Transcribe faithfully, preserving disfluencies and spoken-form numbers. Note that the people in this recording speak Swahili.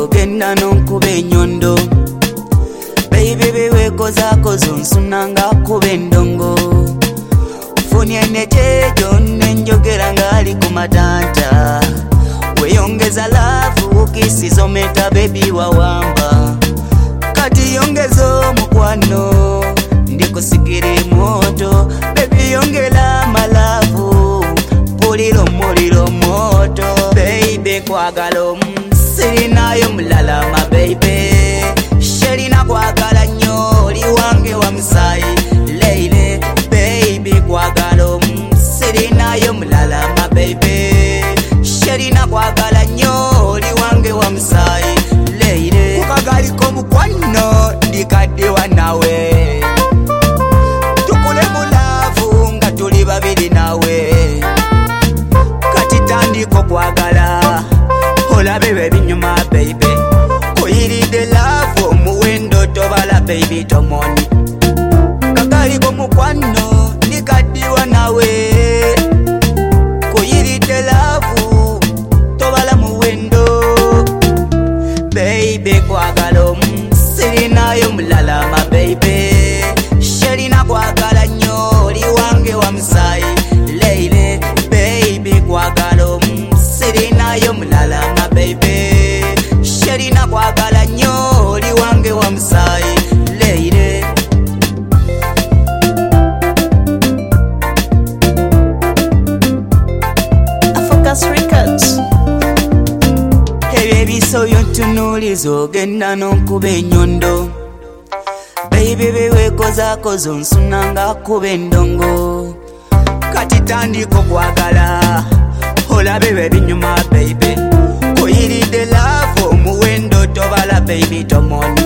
genda nonkuba enyondo. Baby beweko zako zonsunanga kuba endongo. Funia nejejo nenjogera ngali kumatanta. Weyongeza lavu ukisizo meta baby wawamba. Kati yongezo mukwano ndiko sigiri moto. Baby yongela malavu puliro muliro moto. Baby kwagalo sirinayo mulala ma baby. Sherina kwagala nyo liwange wa msai leile. Baby kwagalo sirinayo mulala ma baby. Sherina kwagala nyo liwange wa msai leile. Kukagali ko mukwano ndikadiwa nawe. Tukule mulavu nga tuli babiri nawe. Kati tandiko kwagala olabe bebinyuma baby. Kuyiride love muwendo tobala baby tomoni. Kagali ko mukwano ndikadiwa nawe. Kuyiride love tobala muwendo. Baby kwagalo sirinayo mulala ma baby. Sherina kwagala nyo liwange wa msai leile. Baby kwagalo sirinayo mulala ma baby. Sherina kwagala nyo liwange wa msai leile. Focus Records. Hey baby so yontunulizo genda nonkuba enyondo. Baby beweko zako zonsunanga kuba endongo. Kati tandiko kwagala olabe bebinyuma baby. Kuyiride love muwendo tobala baby tomoni.